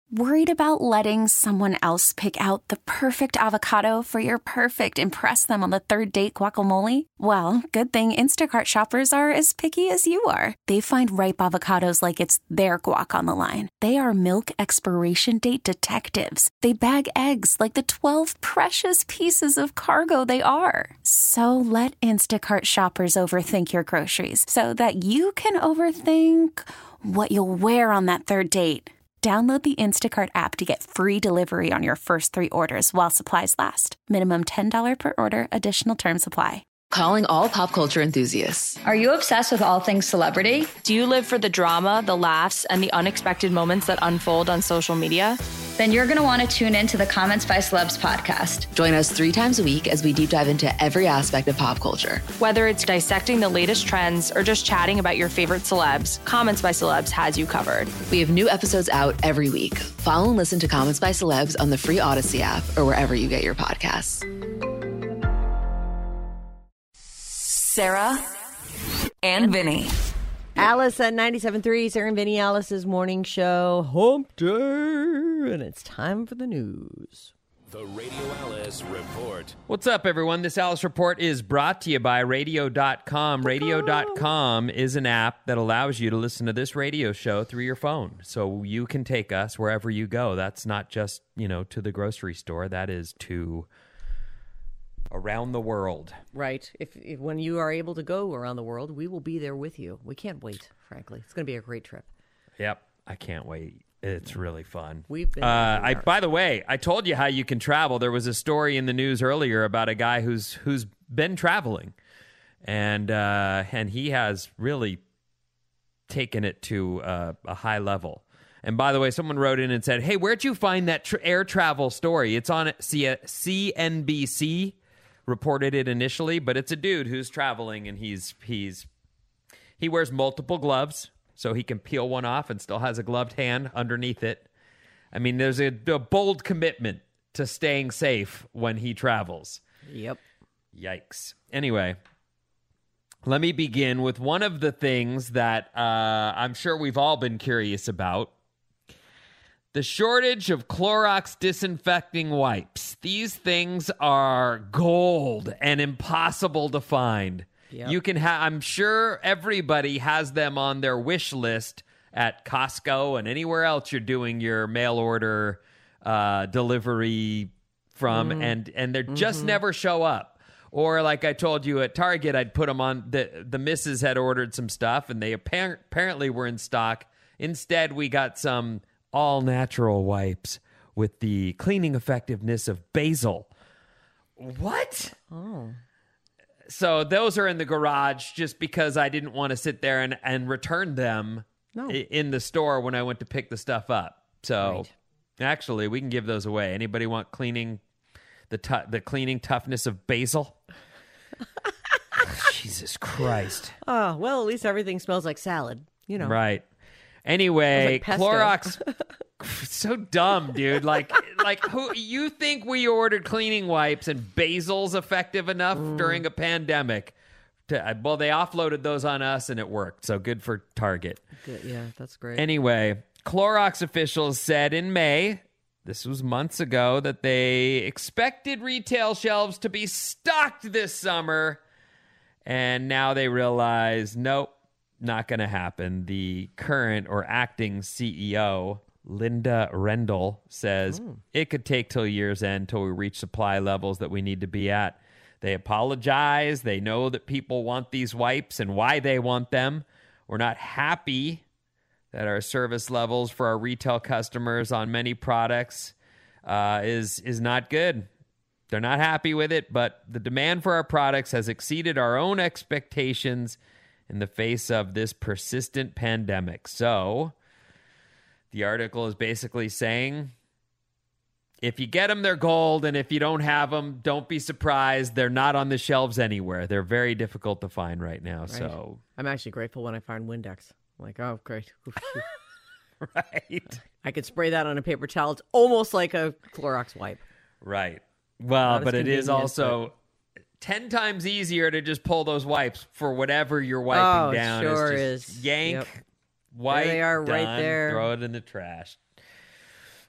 Worried about letting someone else pick out the perfect avocado for your perfect impress them on the third date guacamole? Well, good thing Instacart shoppers are as picky as you are. They find ripe avocados like it's their guac on the line. They are milk expiration date detectives. They bag eggs like the 12 precious pieces of cargo they are. So let Instacart shoppers overthink your groceries so that you can overthink what you'll wear on that third date. Download the Instacart app to get free delivery on your first 3 orders while supplies last. Minimum $10 per order. Additional terms apply. Calling all pop culture enthusiasts. Are you obsessed with all things celebrity? Do you live for the drama, the laughs, and the unexpected moments that unfold on social media? Then you're going to want to tune in to the Comments by Celebs podcast. Join us 3 times a week as we deep dive into every aspect of pop culture. Whether it's dissecting the latest trends or just chatting about your favorite celebs, Comments by Celebs has you covered. We have new episodes out every week. Follow and listen to Comments by Celebs on the free Odyssey app or wherever you get your podcasts. Sarah and Vinny. Alice at 97.3, Sarah and Vinny, Alice's morning show, Hump Day, and it's time for the news. The Radio Alice Report. What's up, everyone? This Alice Report is brought to you by Radio.com. Radio.com is an app that allows you to listen to this radio show through your phone, so you can take us wherever you go. That's not just, to the grocery store. That is to around the world. Right. If when you are able to go around the world, we will be there with you. We can't wait, frankly. It's going to be a great trip. Yep. I can't wait. It's really fun. We've been by the way, I told you how you can travel. There was a story in the news earlier about a guy who's been traveling, and he has really taken it to a high level. And by the way, someone wrote in and said, "Hey, where'd you find that air travel story? It's on CNBC." Reported it initially, but it's a dude who's traveling, and he wears multiple gloves so he can peel one off and still has a gloved hand underneath it. I mean, there's a bold commitment to staying safe when he travels. Yep. Yikes. Anyway, let me begin with one of the things that I'm sure we've all been curious about. The shortage of Clorox disinfecting wipes. These things are gold and impossible to find. Yep. You can I'm sure everybody has them on their wish list at Costco and anywhere else you're doing your mail order delivery from, and they just never show up. Or like I told you at Target, I'd put them on. The missus had ordered some stuff, and they apparently were in stock. Instead, we got some all-natural wipes with the cleaning effectiveness of basil. What? Oh. So those are in the garage just because I didn't want to sit there and return them in the store when I went to pick the stuff up. So actually, we can give those away. Anybody want cleaning, the cleaning toughness of basil? Jesus Christ. Oh, well, at least everything smells like salad, Right. Anyway, like Clorox, so dumb, dude. Like who you think we ordered cleaning wipes and basil's effective enough during a pandemic? Well, they offloaded those on us and it worked. So good for Target. Good, yeah, that's great. Anyway, Clorox officials said in May, this was months ago, that they expected retail shelves to be stocked this summer, and now they realize, nope. Not going to happen. The current or acting CEO, Linda Rendell, says it could take till year's end till we reach supply levels that we need to be at. They apologize. They know that people want these wipes and why they want them. We're not happy that our service levels for our retail customers on many products is not good. They're not happy with it, but the demand for our products has exceeded our own expectations in the face of this persistent pandemic. So the article is basically saying, if you get them, they're gold. And if you don't have them, don't be surprised. They're not on the shelves anywhere. They're very difficult to find right now. Right. So I'm actually grateful when I find Windex. I'm like, oh, great. Right. I could spray that on a paper towel. It's almost like a Clorox wipe. Right. Well, but it is also 10 times easier to just pull those wipes for whatever you're wiping down. Sure it's just is. Yank, Yep. wipe, there they are, done, right there. Throw it in the trash.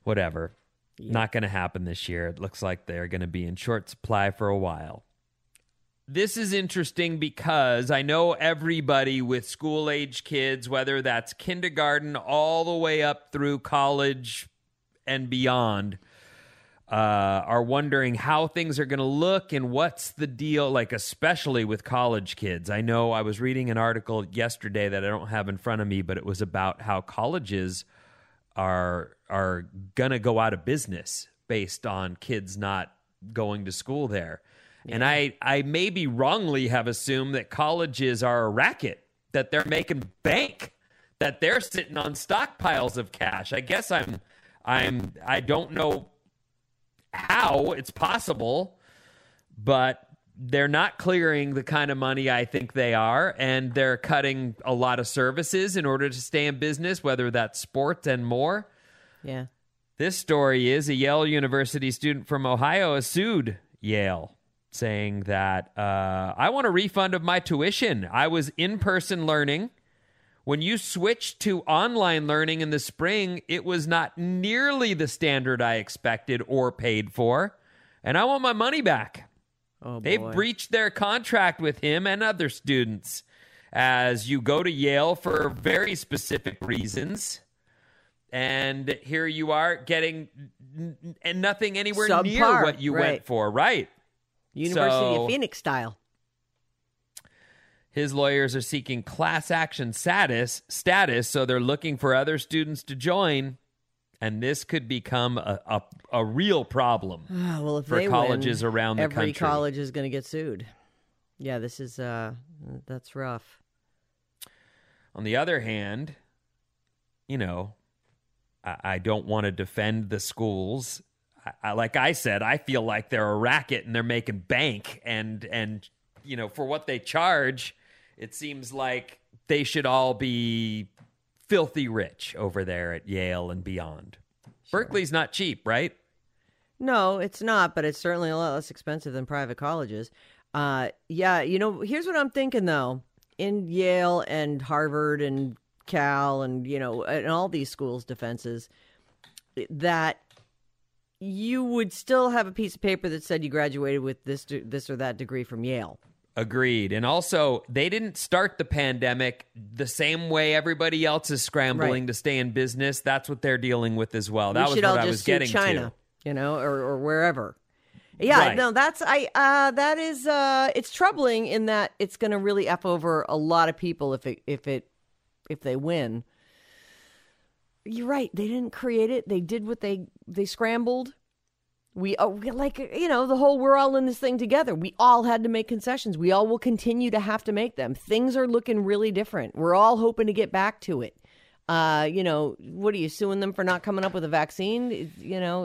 whatever. Not going to happen this year. It looks like they're going to be in short supply for a while. This is interesting because I know everybody with school-age kids, whether that's kindergarten all the way up through college and beyond, are wondering how things are going to look and what's the deal, like especially with college kids. I know I was reading an article yesterday that I don't have in front of me, but it was about how colleges are going to go out of business based on kids not going to school there. Yeah. And I maybe wrongly have assumed that colleges are a racket, that they're making bank, that they're sitting on stockpiles of cash. I guess I don't know how it's possible, but they're not clearing the kind of money I think they are, and they're cutting a lot of services in order to stay in business, whether that's sports and more. Yeah. This story is a Yale University student from Ohio has sued Yale, saying that I want a refund of my tuition. I was in-person learning. When you switched to online learning in the spring, it was not nearly the standard I expected or paid for, and I want my money back. Oh, boy. They've breached their contract with him and other students as you go to Yale for very specific reasons. And here you are getting nothing anywhere Subpar, near what you went for, right? University of Phoenix style. His lawyers are seeking class action status, so they're looking for other students to join, and this could become a real problem Well, if for they colleges win, around the country. Every college is going to get sued. Yeah, this is that's rough. On the other hand, I don't want to defend the schools. Like I said, I feel like they're a racket and they're making bank, and for what they charge, it seems like they should all be filthy rich over there at Yale and beyond. Sure. Berkeley's not cheap, right? No, it's not, but it's certainly a lot less expensive than private colleges. Yeah, here's what I'm thinking, though. In Yale and Harvard and Cal and, and all these schools' defenses, that you would still have a piece of paper that said you graduated with this or that degree from Yale. Agreed. And also, they didn't start the pandemic the same way everybody else is scrambling to stay in business. That's what they're dealing with as well. That was what I was getting China, to. Or wherever. Yeah, right. No, that is it's troubling in that it's going to really F over a lot of people if they win. You're right. They didn't create it. They did what they scrambled. We the whole we're all in this thing together. We all had to make concessions. We all will continue to have to make them. Things are looking really different. We're all hoping to get back to it. What are you suing them for not coming up with a vaccine?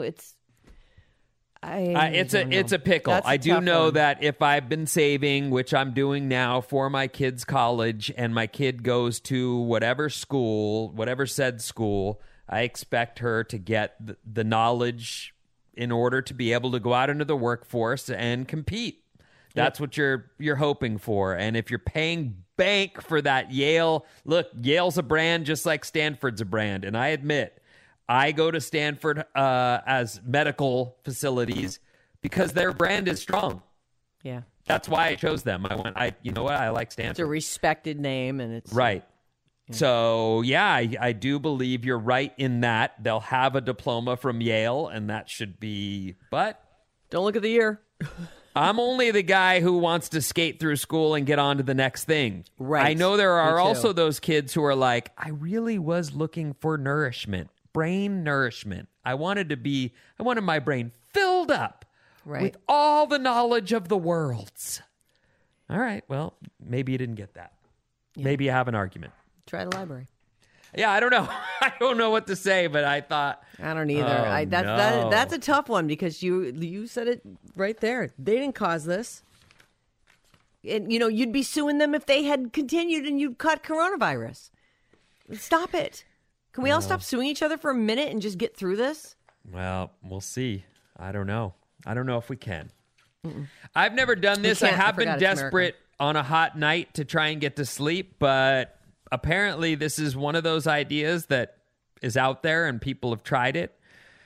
It's a pickle. I do know that if I've been saving, which I'm doing now for my kid's college, and my kid goes to whatever school, whatever said school, I expect her to get the knowledge in order to be able to go out into the workforce and compete. That's what you're hoping for. And if you're paying bank for that Yale's a brand just like Stanford's a brand. And I admit, I go to Stanford as medical facilities because their brand is strong. Yeah. That's why I chose them. I like Stanford. It's a respected name, and it's... Right. Yeah. So, I do believe you're right in that. They'll have a diploma from Yale, and that should be... But... Don't look at the year. I'm only the guy who wants to skate through school and get on to the next thing. Right. I know there are also those kids who are like, I really was looking for nourishment. Brain nourishment. I wanted my brain filled up with all the knowledge of the worlds. All right, well, maybe you didn't get that. Yeah. Maybe you have an argument. Try the library. Yeah, I don't know. I don't know what to say, but I thought... I don't either. That's a tough one because you said it right there. They didn't cause this. And, you'd be suing them if they had continued and you'd cut coronavirus. Stop it. Can we all stop suing each other for a minute and just get through this? Well, we'll see. I don't know. I don't know if we can. I've never done this. I have been desperate on a hot night to try and get to sleep, but apparently this is one of those ideas that is out there and people have tried it.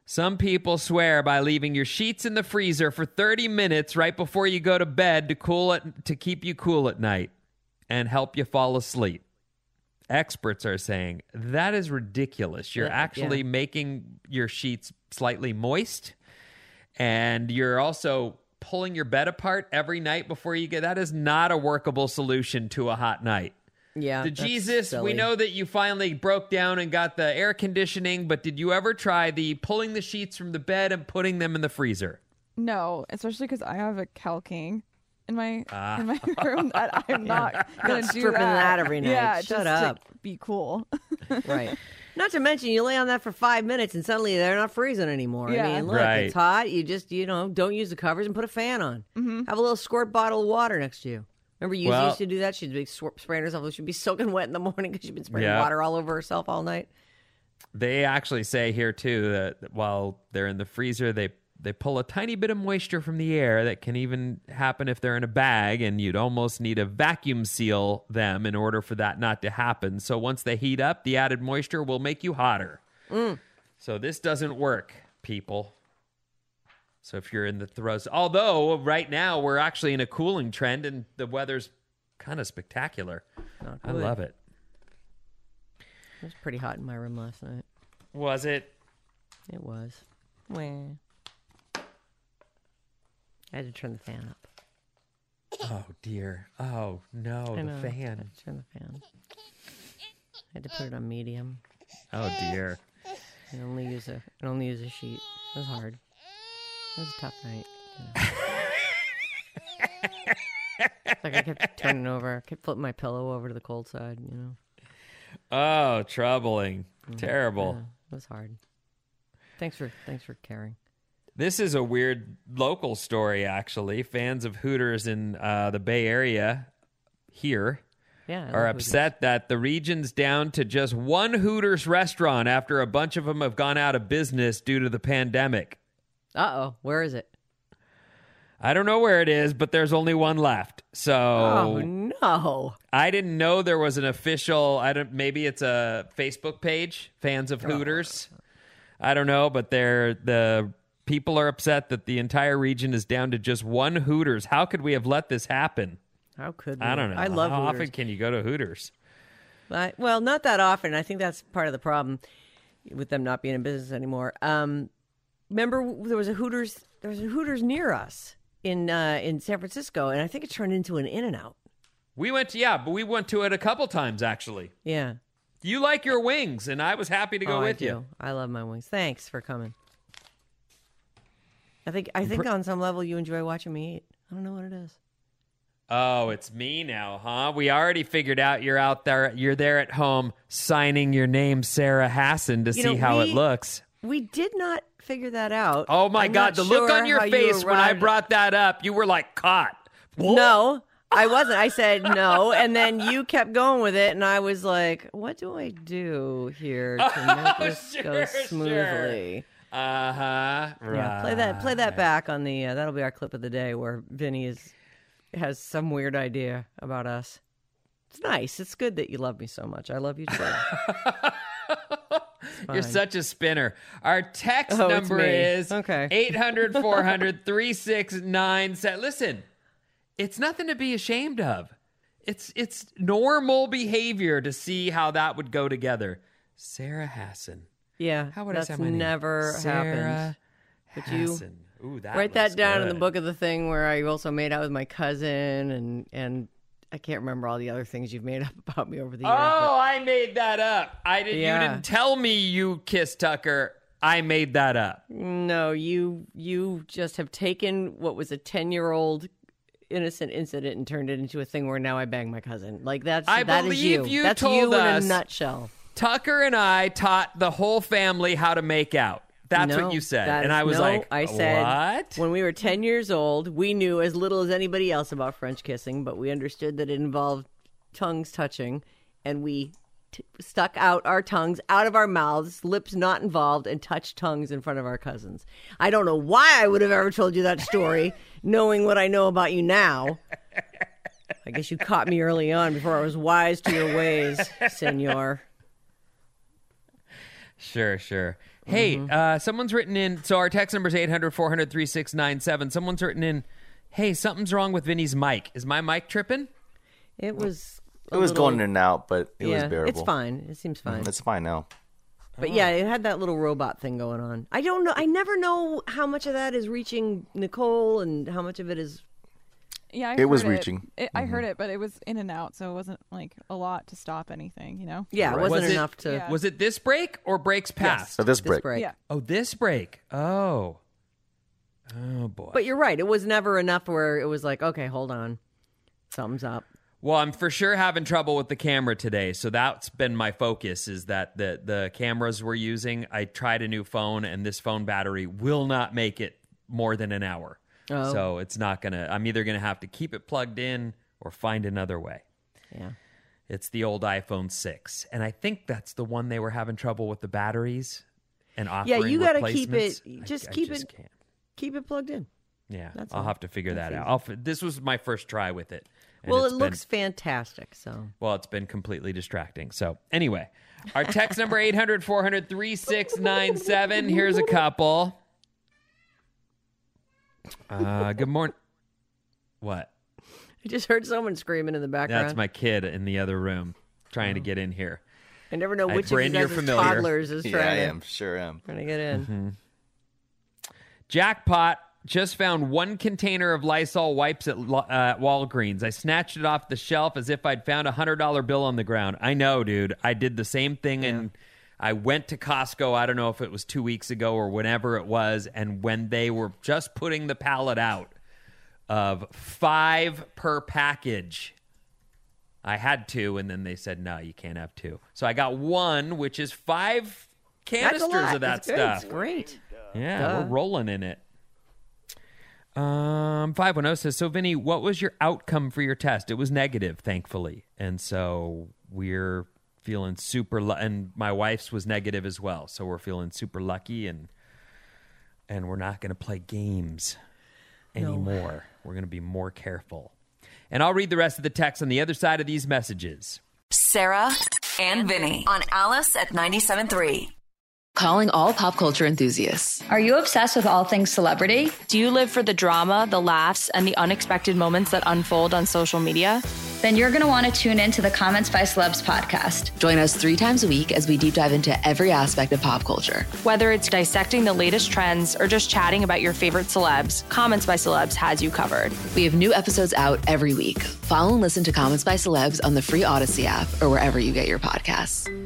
Some people swear by leaving your sheets in the freezer for 30 minutes right before you go to bed to keep you cool at night and help you fall asleep. Experts are saying that is ridiculous. You're actually making your sheets slightly moist, and you're also pulling your bed apart every night before you get. That is not a workable solution to a hot night. Yeah. Jesus, silly. we know that you finally broke down and got the air conditioning, but did you ever try the pulling the sheets from the bed and putting them in the freezer? No, especially because I have a Cal King in my room that I'm not going to do stripping that every night. Yeah, Shut just up. to be cool. Right. Not to mention, you lay on that for 5 minutes and suddenly they're not freezing anymore. Yeah. I mean, look, Right. it's hot. You just, don't use the covers and put a fan on. Mm-hmm. Have a little squirt bottle of water next to you. Remember, you Well- used to do that? She'd be spraying herself. She'd be soaking wet in the morning because she'd been spraying Yeah. water all over herself all night. They actually say here, too, that while they're in the freezer, they pull a tiny bit of moisture from the air. That can even happen if they're in a bag, and you'd almost need to vacuum seal them in order for that not to happen. So once they heat up, the added moisture will make you hotter. So this doesn't work, people. So if you're in the throes, although right now we're actually in a cooling trend and the weather's kind of spectacular. I love it. It was pretty hot in my room last night. Was it? It was. Wah. I had to turn the fan up. Oh, dear. Oh, no, I know. the I fan. had to turn the fan. I had to put it on medium. Oh, dear. I only use a sheet. It was hard. It was a tough night. Like I kept turning over, kept flipping my pillow over to the cold side. Oh, troubling. Terrible. Yeah, it was hard. Thanks for caring. This is a weird local story, actually. Fans of Hooters in the Bay Area here Yeah, are upset that the region's down to just one Hooters restaurant after a bunch of them have gone out of business due to the pandemic. Uh-oh, where is it? I don't know where it is, but there's only one left. So Oh no. I didn't know there was an official, maybe it's a Facebook page, Fans of Hooters. I don't know, but the people are upset that the entire region is down to just one Hooters. How could we have let this happen? How could we? I don't know. I love How Hooters. often can you go to Hooters? Well, not that often. I think that's part of the problem with them not being in business anymore. Remember, there was a Hooters near us in San Francisco, and I think it turned into an In-N-Out. We went to it a couple times, actually. Yeah. You like your wings, and I was happy to go with you. I love my wings. Thanks for coming. I think on some level you enjoy watching me eat. I don't know what it is. Oh, it's me now, huh? We already figured out you're out there. You're there at home signing your name, Sarah Hassan, to see how it looks. We did not figure that out. Oh, my God. The look on your face when I brought that up, you were like caught. No, I wasn't. I said no, and then you kept going with it, and I was like, what do I do here to make this go smoothly? Sure. Uh-huh. Right. Yeah, play that back on the, that'll be our clip of the day where Vinny has some weird idea about us. It's nice. It's good that you love me so much. I love you too. You're such a spinner. Our text Oh, it's number me. is Okay. 800-400-3697. Listen, it's nothing to be ashamed of. It's normal behavior to see how that would go together. Sarah Hassan. Yeah, How would I that's say my name? never Sarah happened. But you Hassan. Ooh, that write looks that down in the good. book of the thing where I also made out with my cousin and I can't remember all the other things you've made up about me over the years. Oh, I made that up. You didn't tell me you kissed Tucker. I made that up. No, you just have taken what was a 10-year-old innocent incident and turned it into a thing where now I bang my cousin. Like that is believe you That's told you us in a nutshell. Tucker and I taught the whole family how to make out. That's what you said. And I was like, I said, what? When we were 10 years old, we knew as little as anybody else about French kissing, but we understood that it involved tongues touching, and we stuck out our tongues out of our mouths, lips not involved, and touched tongues in front of our cousins. I don't know why I would have ever told you that story, knowing what I know about you now. I guess you caught me early on before I was wise to your ways, senor. Sure. Hey, someone's written in. So our text number is 800-400-3697. Someone's written in, hey, something's wrong with Vinny's mic. Is my mic tripping? It was. It was going in and out, but it was bearable. It's fine. It seems fine. It's fine now. But yeah, it had that little robot thing going on. I don't know. I never know how much of that is reaching Nicole and how much of it is. Yeah, it was reaching. I heard it, but it was in and out, so it wasn't like a lot to stop anything, you know? Yeah, it wasn't enough to. Yeah. Was it this break or breaks past? So this break. Yeah. Oh, this break. Oh, boy. But you're right. It was never enough where it was like, okay, hold on, something's up. Well, I'm for sure having trouble with the camera today, so that's been my focus, is that the cameras we're using, I tried a new phone, and this phone battery will not make it more than an hour. Oh. So it's not going to, I'm either going to have to keep it plugged in or find another way. Yeah. It's the old iPhone 6, and I think that's the one they were having trouble with the batteries and offering Yeah, you got to keep it, replacements. keep it plugged in. Yeah, That's I'll all. have to figure That's that out. This was my first try with it. And Well, it's it looks fantastic, so. Well, it's been completely distracting. So anyway, our text number 800-400-3697. Here's a couple. Good morning. What? I just heard someone screaming in the background. That's my kid in the other room trying to get in here. I never know which of Bryn, you you're guys' familiar. toddlers is trying to. Sure am. Trying to get in. Jackpot. Just found one container of Lysol wipes at Walgreens. I snatched it off the shelf as if I'd found a $100 bill on the ground. I know, dude. I did the same thing, and I went to Costco. I don't know if it was 2 weeks ago or whenever it was, and when they were just putting the pallet out of 5 per package, I had 2, and then they said, no, you can't have 2. So I got 1, which is 5 canisters of that That's good. stuff. It's great. Yeah, we're rolling in it. 510 says, so Vinny, what was your outcome for your test? It was negative, thankfully. And so we're feeling super, and my wife's was negative as well. So we're feeling super lucky, and we're not going to play games anymore. We're going to be more careful. And I'll read the rest of the text on the other side of these messages. Sarah and Vinny on Alice at 97.3. Calling all pop culture enthusiasts. Are you obsessed with all things celebrity? Do you live for the drama, the laughs, and the unexpected moments that unfold on social media? Then you're going to want to tune in to the Comments by Celebs podcast. Join us 3 times a week as we deep dive into every aspect of pop culture. Whether it's dissecting the latest trends or just chatting about your favorite celebs, Comments by Celebs has you covered. We have new episodes out every week. Follow and listen to Comments by Celebs on the free Odyssey app or wherever you get your podcasts.